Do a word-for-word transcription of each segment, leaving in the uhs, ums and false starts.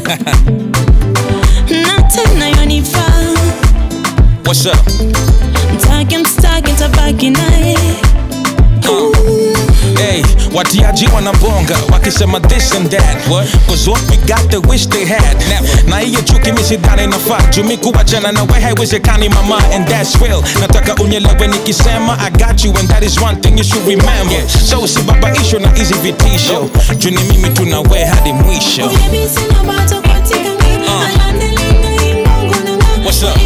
Natena yonifaa. What's up? Mtake mstake tabaki nae. Uh. Hey, watiaji wanabonga wakisema this and that. What? Cause what we got they wish they had. Never. Na hiyo chuki misidhani nafaa. Jumi kuwachana na wewe haiwezekani mama, and that's real. Nataka unyelewe nikisema I got you, and that is one thing you should remember. Yeah. So usibabaisho na hizi vitisho. Juni mimi tunawe hadi mwisho. Uh. What's up?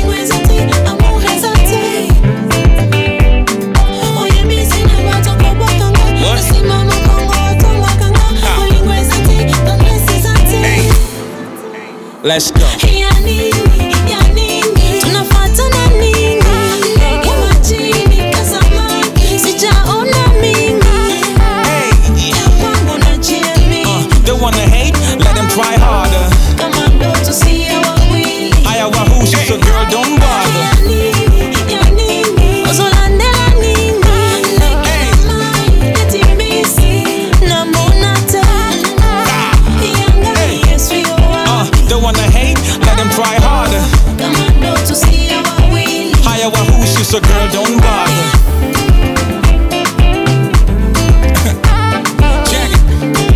Let's go. Yani, yani, tunafuatana nini? Kama chini kazama, sijaona mingi. Hey. Kwangu na Jimmy. Uh, they wanna hate, let them try harder. Kama ndoto siya wawili. Haya wahusu, so girl don't bother. Yani, yani, uzolandela nini? Kama eti misi, na monata. Yanga Yesu yo. Uh, they wanna hate, let them try harder. Kama ndoto siya wawili. Haya wahusu, so girl don't bother. Check it.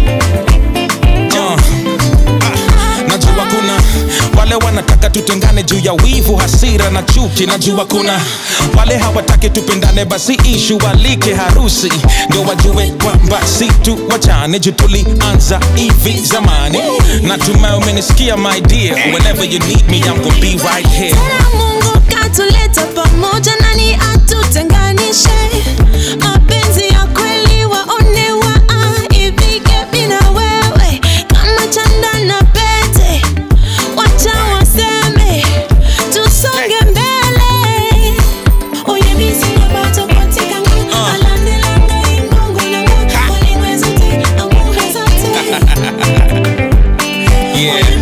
Uh, ah, najua kuna wale wanataka tutengane juu ya wivu, hasira na chuki. Najua kuna wale hawataki tupendane, basi ishu walike harusi ndio wajue kwamba si tu wachane juu tulianza hivi zamani. Natumai umenisikia my dear. Whenever you need me I'm gonna be right here. Tena Mungu katuleta pamoja, nani atutenganishe? Mapenzi ya kweli waonewa, ipige bila wewe kama chanda na pete. Wacha waseme tusonge mbele. Oye bisi na bato katika ngu alandela ngai Mungu na ngu walingweza te amuheza te. Yeah.